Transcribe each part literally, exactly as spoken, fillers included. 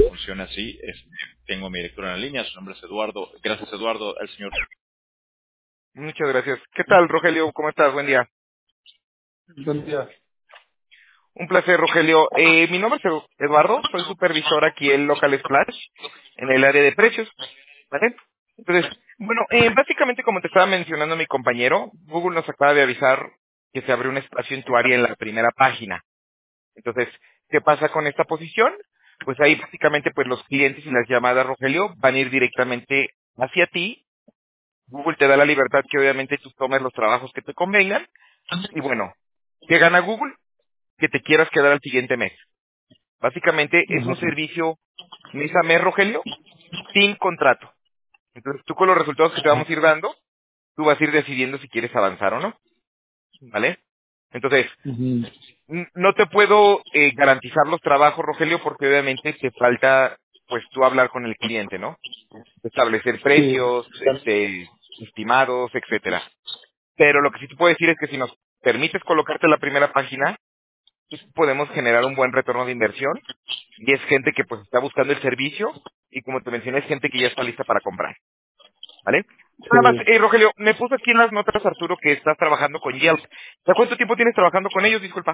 funcione así. Este, tengo mi director en la línea, su nombre es Eduardo. Gracias, Eduardo. El señor. Muchas gracias. ¿Qué tal, Rogelio? ¿Cómo estás? Buen día. Buen día. Un placer, Rogelio. Eh, mi nombre es Edu- Eduardo, soy supervisor aquí en Local Splash, en el área de precios, ¿vale? Entonces, bueno, eh, básicamente como te estaba mencionando mi compañero, Google nos acaba de avisar que se abrió un espacio en tu área en la primera página. Entonces, ¿qué pasa con esta posición? Pues ahí básicamente pues los clientes y las llamadas, Rogelio, van a ir directamente hacia ti. Google te da la libertad que obviamente tú tomes los trabajos que te convengan. Y bueno, ¿qué gana Google? Que te quieras quedar al siguiente mes. Básicamente es un Ajá. servicio mes a mes, Rogelio, sin contrato. Entonces tú con los resultados que te vamos a ir dando, tú vas a ir decidiendo si quieres avanzar o no, ¿vale? Entonces, Ujú. n- no te puedo eh, garantizar los trabajos, Rogelio, porque obviamente te falta, pues tú hablar con el cliente, ¿no? Establecer Sí. precios, este, estimados, etcétera. Pero lo que sí te puedo decir es que si nos permites colocarte en la primera página, pues podemos generar un buen retorno de inversión y es gente que pues está buscando el servicio y como te mencioné es gente que ya está lista para comprar, ¿vale? Nada más, Sí. eh, Rogelio, me puso aquí en las notas, Arturo, que estás trabajando con Yelp. ¿Ya cuánto tiempo tienes trabajando con ellos? Disculpa.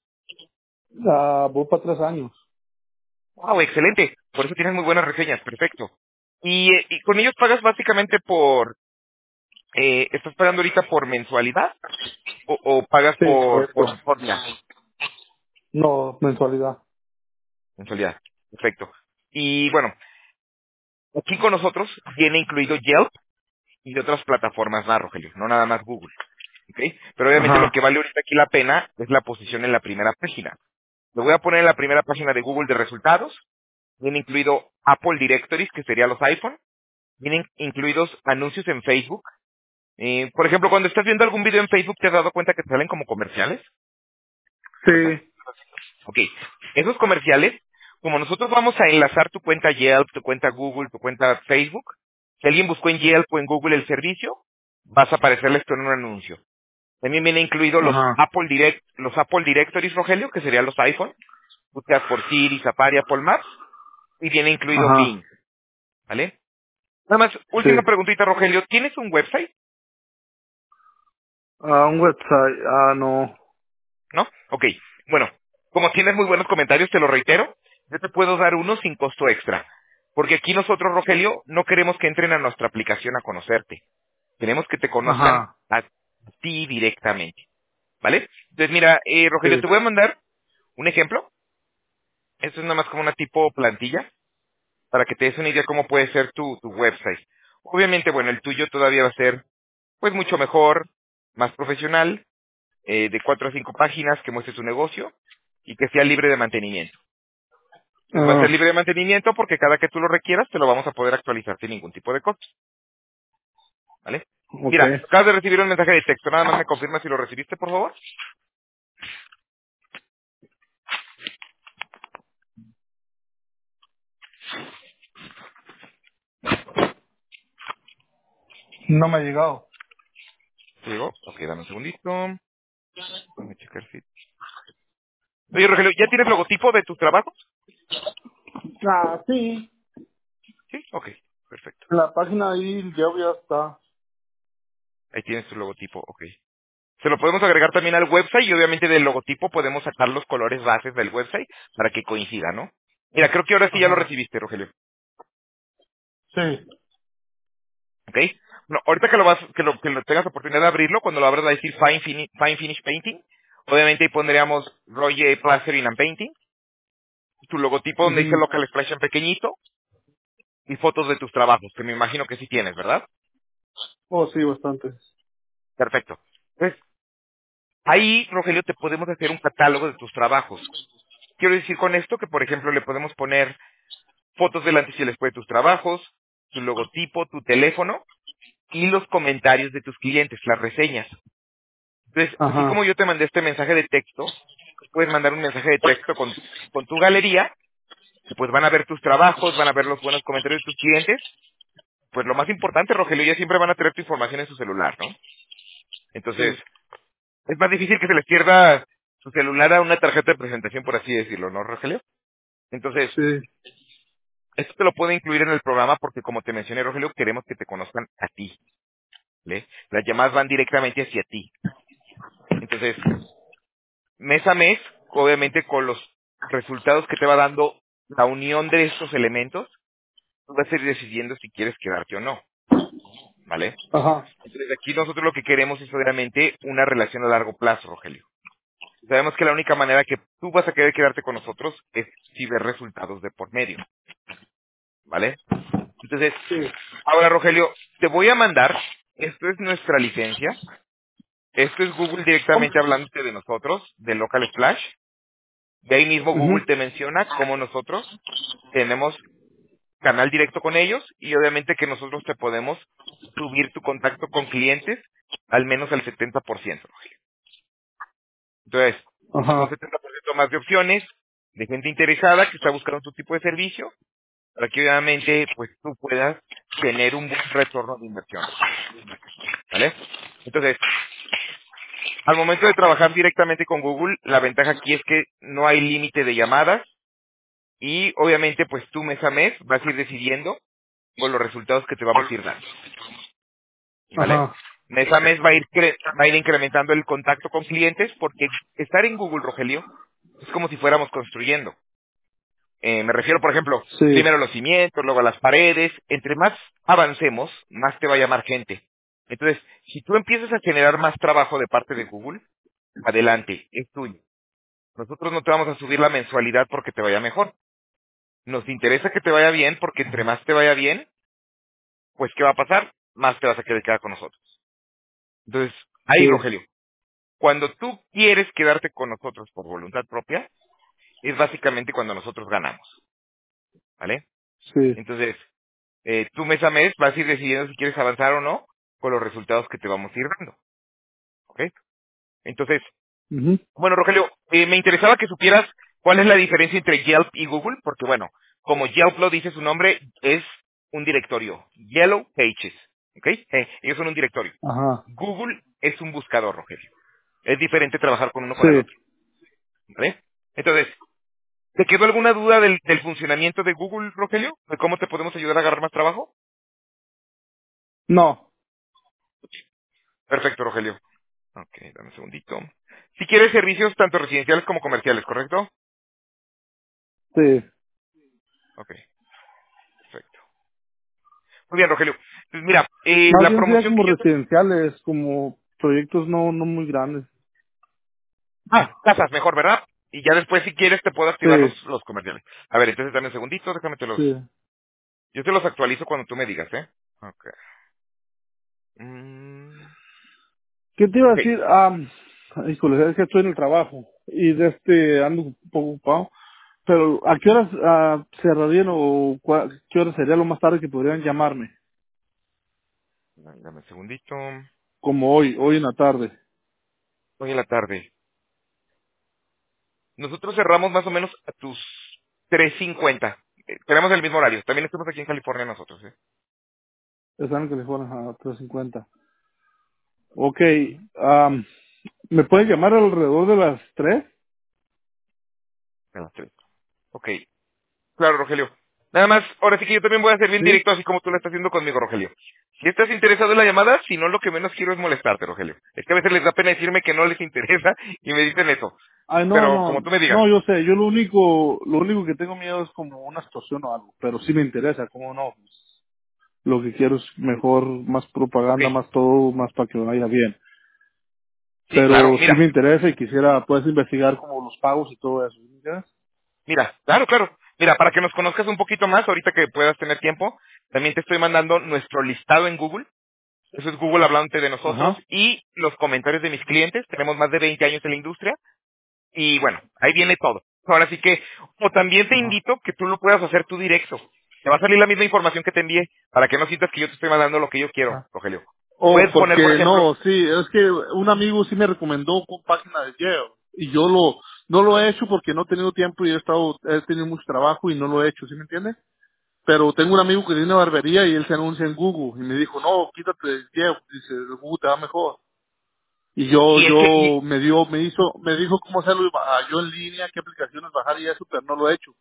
Ah, voy para tres años. Wow, excelente. Por eso tienes muy buenas reseñas, perfecto. Y, eh, y con ellos pagas básicamente por, eh, ¿estás pagando ahorita por mensualidad o, o pagas Sí, por, correcto. por, por día? No, mensualidad. Mensualidad, perfecto. Y bueno, aquí con nosotros viene incluido Yelp y de otras plataformas más, Rogelio, no nada más Google. ¿Ok? Pero obviamente lo Ajá. que vale ahorita aquí la pena es la posición en la primera página. Lo voy a poner en la primera página de Google de resultados. Viene incluido Apple Directories, que sería los iPhone. Vienen incluidos anuncios en Facebook. Eh, por ejemplo, cuando estás viendo algún video en Facebook, ¿te has dado cuenta que te salen como comerciales? ¿Verdad? Sí. Ok. Esos comerciales, como nosotros vamos a enlazar tu cuenta Yelp, tu cuenta Google, tu cuenta Facebook, si alguien buscó en Yelp o en Google el servicio, vas a aparecerles con un anuncio. También viene incluido los Ajá. Apple Direct, los Apple Directories, Rogelio, que serían los iPhone. Buscas por Siri, Safari, Apple Maps, y viene incluido Ajá. Bing, ¿vale? Nada más, Sí. última preguntita, Rogelio. ¿Tienes un website? Ah, un website. Ah, no. ¿No? Ok. Bueno, como tienes muy buenos comentarios, te lo reitero, yo te puedo dar uno sin costo extra. Porque aquí nosotros, Rogelio, no queremos que entren a nuestra aplicación a conocerte. Queremos que te conozcan Ajá. a ti directamente, ¿vale? Entonces, mira, eh, Sí. Rogelio, te voy a mandar un ejemplo. Esto es nada más como una tipo plantilla para que te des una idea cómo puede ser tu, tu website. Obviamente, bueno, el tuyo todavía va a ser pues mucho mejor, más profesional, eh, de cuatro a cinco páginas que muestre tu negocio y que sea libre de mantenimiento. Entonces va a ser Ah, libre de mantenimiento porque cada que tú lo requieras te lo vamos a poder actualizar sin ningún tipo de costo, ¿vale? ok. Mira, acabas de recibir un mensaje de texto, nada más me confirma si lo recibiste, por favor. No me ha llegado. ¿Te llegó? Ok, dame un segundito. Déjame checar si... Oye, Rogelio, ¿ya tienes logotipo de tus trabajos? Ah, sí. Sí, ok, perfecto. En la página ahí ya ya está. Ahí tienes tu logotipo, ok. Se lo podemos agregar también al website y obviamente del logotipo podemos sacar los colores bases del website para que coincida, ¿no? Mira, creo que ahora sí ya lo Ajá. recibiste, Rogelio. Sí. ¿Ok? Bueno, ahorita que lo vas, que lo, que lo tengas oportunidad de abrirlo, cuando lo abras va a decir Fine, Fini- Fine Finish Painting. Obviamente ahí pondríamos Roger Plastering and Painting. Tu logotipo donde dice Ujú. Local Splash en pequeñito. Y fotos de tus trabajos, que me imagino que sí tienes, ¿verdad? Oh, sí, bastante. Perfecto. Entonces, ahí, Rogelio, te podemos hacer un catálogo de tus trabajos. Quiero decir con esto que, por ejemplo, le podemos poner fotos del antes y el después de tus trabajos, tu logotipo, tu teléfono y los comentarios de tus clientes, las reseñas. Entonces, así como Ajá. yo te mandé este mensaje de texto, puedes mandar un mensaje de texto con, con tu galería, y pues van a ver tus trabajos, van a ver los buenos comentarios de tus clientes. Pues lo más importante, Rogelio, ya siempre van a tener tu información en su celular, ¿no? Entonces, Sí. es más difícil que se les pierda su celular a una tarjeta de presentación, por así decirlo, ¿no, Rogelio? Entonces, Sí. Esto te lo puedo incluir en el programa porque, como te mencioné, Rogelio, queremos que te conozcan a ti. ¿Vale? Las llamadas van directamente hacia ti. Entonces, mes a mes, obviamente con los resultados que te va dando la unión de estos elementos, tú vas a ir decidiendo si quieres quedarte o no. ¿Vale? Ajá. Entonces, aquí nosotros lo que queremos es, obviamente, una relación a largo plazo, Rogelio. Sabemos que la única manera que tú vas a querer quedarte con nosotros es si ves resultados de por medio. ¿Vale? Entonces, Sí. ahora, Rogelio, te voy a mandar, esto es nuestra licencia, esto es Google directamente hablándote de nosotros, de Local Splash. De ahí mismo Google Ujú. te menciona cómo nosotros tenemos canal directo con ellos y obviamente que nosotros te podemos subir tu contacto con clientes al menos al setenta por ciento. Entonces, un Ajá. setenta por ciento más de opciones de gente interesada que está buscando tu tipo de servicio para que obviamente pues tú puedas tener un buen retorno de inversión. ¿Vale? Entonces, al momento de trabajar directamente con Google, la ventaja aquí es que no hay límite de llamadas y obviamente pues tú mes a mes vas a ir decidiendo con los resultados que te vamos a ir dando. ¿Vale? Ajá. Mes a mes va a ir, cre- va a ir incrementando el contacto con clientes porque estar en Google, Rogelio, es como si fuéramos construyendo. Eh, me refiero, por ejemplo, Sí. primero a los cimientos, luego a las paredes. Entre más avancemos, más te va a llamar gente. Entonces, si tú empiezas a generar más trabajo de parte de Google, adelante, es tuyo. Nosotros no te vamos a subir la mensualidad porque te vaya mejor. Nos interesa que te vaya bien porque entre más te vaya bien, pues ¿qué va a pasar? Más te vas a querer quedar con nosotros. Entonces, ahí, Sí. Rogelio, cuando tú quieres quedarte con nosotros por voluntad propia, es básicamente cuando nosotros ganamos, ¿vale? Sí. Entonces, eh, tú mes a mes vas a ir decidiendo si quieres avanzar o no con los resultados que te vamos a ir dando, ¿ok? Entonces, Ujú. bueno, Rogelio, eh, me interesaba que supieras cuál es la diferencia entre Yelp y Google, porque bueno, como Yelp lo dice su nombre, es un directorio, Yellow Pages, ¿ok? Eh, ellos son un directorio. Ajá. Google es un buscador, Rogelio. Es diferente trabajar con uno con el Sí. otro, ¿vale? Entonces, ¿te quedó alguna duda del, del funcionamiento de Google, Rogelio? ¿De cómo te podemos ayudar a agarrar más trabajo? No. Perfecto, Rogelio. Ok, dame un segundito. Si quieres servicios tanto residenciales como comerciales, ¿correcto? Sí. Ok, perfecto. Muy bien, Rogelio. Pues mira, eh, Más la bien sería promoción como que yo te... residenciales, como proyectos no, no muy grandes. Ah, casas, mejor, ¿verdad? Y ya después, si quieres, te puedo activar Sí. los, los comerciales. A ver, entonces dame un segundito, déjame te los... Sí. Yo te los actualizo cuando tú me digas, ¿eh? Ok. Mm, ¿Qué te iba a ok. decir? Ah, híjole, es que estoy en el trabajo y de este ando un poco ocupado. Pero, ¿a qué horas ah, cerrarían o cua- qué hora sería lo más tarde que podrían llamarme? Dame un segundito. Como hoy, hoy en la tarde. Hoy en la tarde. Nosotros cerramos más o menos a tus tres cincuenta. Eh, tenemos el mismo horario. También estamos aquí en California nosotros, ¿eh? Están en California a tres cincuenta. Ok, am, ¿me pueden llamar alrededor de las tres? A las tres. Ok. Claro, Rogelio. Nada más, ahora sí que yo también voy a ser bien ¿Sí? directo, así como tú lo estás haciendo conmigo, Rogelio. Si estás interesado en la llamada, si no, lo que menos quiero es molestarte, Rogelio. Es que a veces les da pena decirme que no les interesa y me dicen eso. Ay, no, Pero como no, tú me digas. no, yo sé, yo lo único, lo único que tengo miedo es como una situación o algo, pero sí me interesa, ¿cómo no? Lo que quiero es mejor, más Ok. propaganda, más todo, más para que me vaya bien. Sí, claro. Pero sí Mira, me interesa y quisiera, puedes investigar como los pagos y todo eso. ¿Sí me entiendes? mira. Claro, claro. Mira, para que nos conozcas un poquito más, ahorita que puedas tener tiempo, también te estoy mandando nuestro listado en Google. Eso es Google hablándote de nosotros Ajá, y los comentarios de mis clientes. Tenemos más de veinte años en la industria. Y bueno, ahí viene todo. Ahora sí que, o también te ajá. invito que tú lo puedas hacer tú directo. Te va a salir la misma información que te envié, para que no sientas que yo te estoy mandando lo que yo quiero, Ah. Rogelio. Oh, Puedes poner, por porque ejemplo, no, sí, es que un amigo sí me recomendó con página de Yale y yo lo, no lo he hecho porque no he tenido tiempo y he estado, he tenido mucho trabajo y no lo he hecho, ¿sí me entiendes? Pero tengo un amigo que tiene una barbería y él se anuncia en Google y me dijo, no, quítate de Yale, dice, el Google te va mejor. Y yo, y es que, yo, y- me dio, me hizo, me dijo cómo hacerlo, y ba- yo en línea, qué aplicaciones bajar y eso, pero no lo he hecho.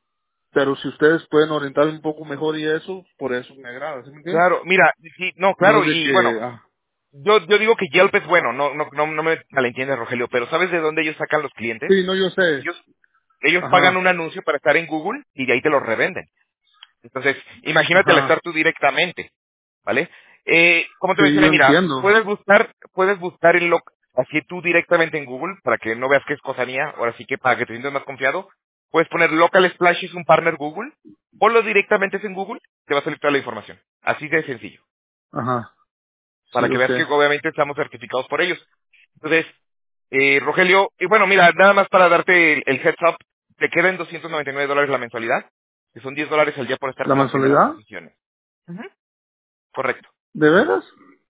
Pero si ustedes pueden orientarme un poco mejor y eso, por eso me agrada, ¿sí me entiendes? Claro, mira, sí, no, No claro, es de y bueno, que, ah, yo, yo digo que Yelp es bueno, no, no, no, no me malentiendes, Rogelio, pero ¿sabes de dónde ellos sacan los clientes? sí, no, yo sé, Ellos, ellos pagan ajá, un anuncio para estar en Google y de ahí te los revenden. Entonces, imagínate al estar ajá, tú directamente, ¿vale? Eh, como te sí, mencioné, yo mira, entiendo, puedes buscar, puedes buscar el loc así tú directamente en Google, para que no veas que es cosa mía, ahora sí que para que te sientas más confiado, puedes poner Local Splash es un partner Google, ponlo directamente en Google, te va a salir toda la información. Así de sencillo, ajá, sí, para que veas que okay, obviamente estamos certificados por ellos. Entonces, eh, Rogelio, y bueno, mira, nada más para darte el, el heads up, te quedan doscientos noventa y nueve dólares la mensualidad, que son diez dólares al día por estar ¿la como primeras mensualidad? posiciones. Ujú. Correcto. ¿De veras?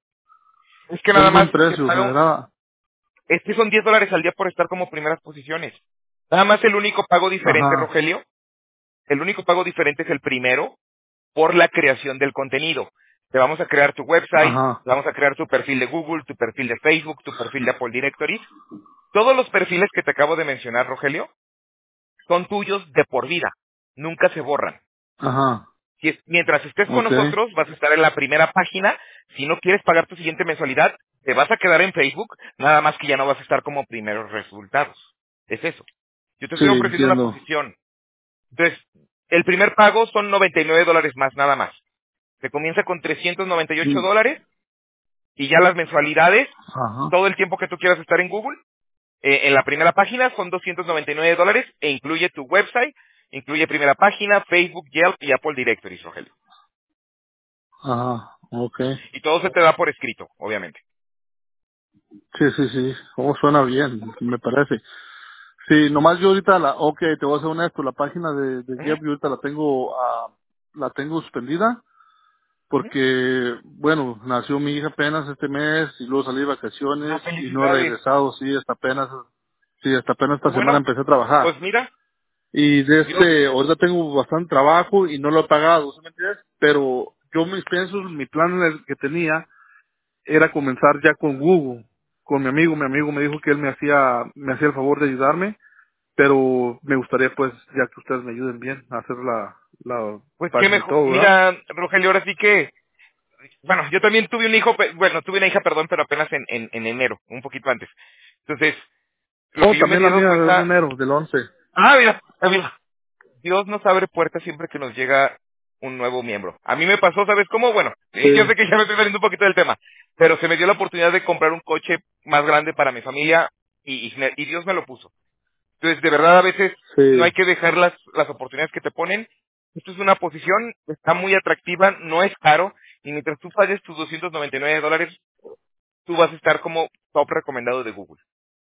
Es que nada Es más buen se precio, me paga, agrada, es que son diez dólares al día por estar como primeras posiciones. Nada más el único pago diferente, ajá, Rogelio, el único pago diferente es el primero por la creación del contenido. Te vamos a crear tu website, ajá, te vamos a crear tu perfil de Google, tu perfil de Facebook, tu perfil de Apple Directory. Todos los perfiles que te acabo de mencionar, Rogelio, son tuyos de por vida. Nunca se borran. ajá, Si es- mientras estés con okay, nosotros, vas a estar en la primera página. Si no quieres pagar tu siguiente mensualidad, te vas a quedar en Facebook, nada más que ya no vas a estar como primeros resultados. Es eso. Yo te sí, estoy ofreciendo una entiendo, posición. Entonces, el primer pago son noventa y nueve dólares más, nada más. Se comienza con trescientos noventa y ocho sí, dólares y ya las mensualidades, ajá, todo el tiempo que tú quieras estar en Google, eh, en la primera página son doscientos noventa y nueve dólares e incluye tu website, incluye primera página, Facebook, Yelp y Apple Directory, Rogelio. ajá, okay, Y todo se te da por escrito, obviamente. sí, sí, sí, oh, suena bien, me parece. Sí, nomás yo ahorita la, okay, te voy a ser honesto, la página de, de Ujú, Gap yo ahorita la tengo, ah, la tengo suspendida, ujú. porque, bueno, nació mi hija apenas este mes y luego salí de Ah, vacaciones y no he felicidades. regresado, sí, hasta apenas, sí, hasta apenas Ah, esta semana bueno, empecé a trabajar. pues mira, Y de Dios, este, ahorita tengo bastante trabajo y no lo he pagado, ¿sí me entiendes? Pero yo mis piensos, mi plan el que tenía era comenzar ya con Google, con mi amigo, mi amigo me dijo que él me hacía, me hacía el favor de ayudarme, pero me gustaría pues, ya que ustedes me ayuden bien a hacer la, la pues qué página y mejor. todo, ¿verdad? Mira, Rogelio, ahora sí que, bueno, yo también tuve un hijo, pe- bueno, tuve una hija, perdón, pero apenas en, en, en enero, un poquito antes. Entonces, lo Oh, que yo me he también la dado mía es de cuenta, enero, del once. ah, mira, ah, mira, Dios nos abre puertas siempre que nos llega un nuevo miembro. A mí me pasó, ¿sabes cómo? Bueno, y yo Sí, sé que ya me estoy saliendo un poquito del tema, pero se me dio la oportunidad de comprar un coche más grande para mi familia y, y, me- y Dios me lo puso. Entonces, de verdad, a veces no hay sí, que dejar las, las oportunidades que te ponen. Esto es una posición, está muy atractiva, no es caro, y mientras tú pagues tus doscientos noventa y nueve dólares, tú vas a estar como top recomendado de Google,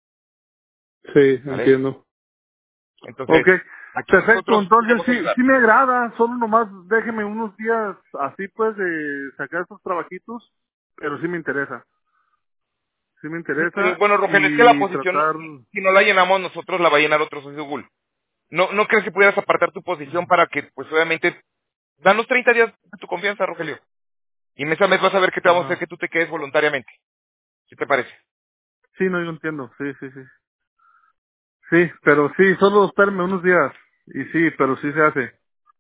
sí, ¿vale? entiendo. Entonces, Ok, aquí perfecto, nosotros entonces podemos sí, ayudar. sí me agrada, solo nomás déjeme unos días así pues de sacar estos trabajitos, pero sí me interesa, sí me Sí, pero interesa bueno, Rogelio, es que la y posición, tratar, si no la llenamos nosotros, la va a llenar otro socio de Google. ¿No, ¿No crees que pudieras apartar tu posición para que, pues obviamente, danos treinta días de tu confianza, Rogelio? Y mes a mes vas a ver que te vamos a hacer ajá, que tú te quedes voluntariamente. ¿Qué te parece? sí, no, yo entiendo, sí, sí, sí, sí, pero sí, solo espérame unos días, y sí, pero sí se hace,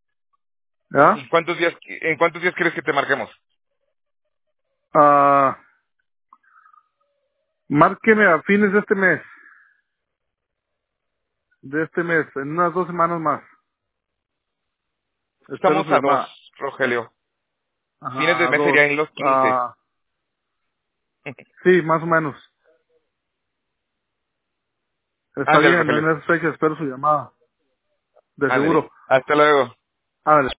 ¿ya? ¿Y cuántos días, en cuántos días crees que te marquemos? Ah, márqueme a fines de este mes, de este mes, en unas dos semanas más, espero Estamos su a dos, llamada, Rogelio. Fines de ajá, a mes dos, serían los quince. ah, sí, más o menos. Está Ándale, bien, en Rogelio. esa fecha espero su llamada. De Ándale. seguro. Hasta luego. Ándale.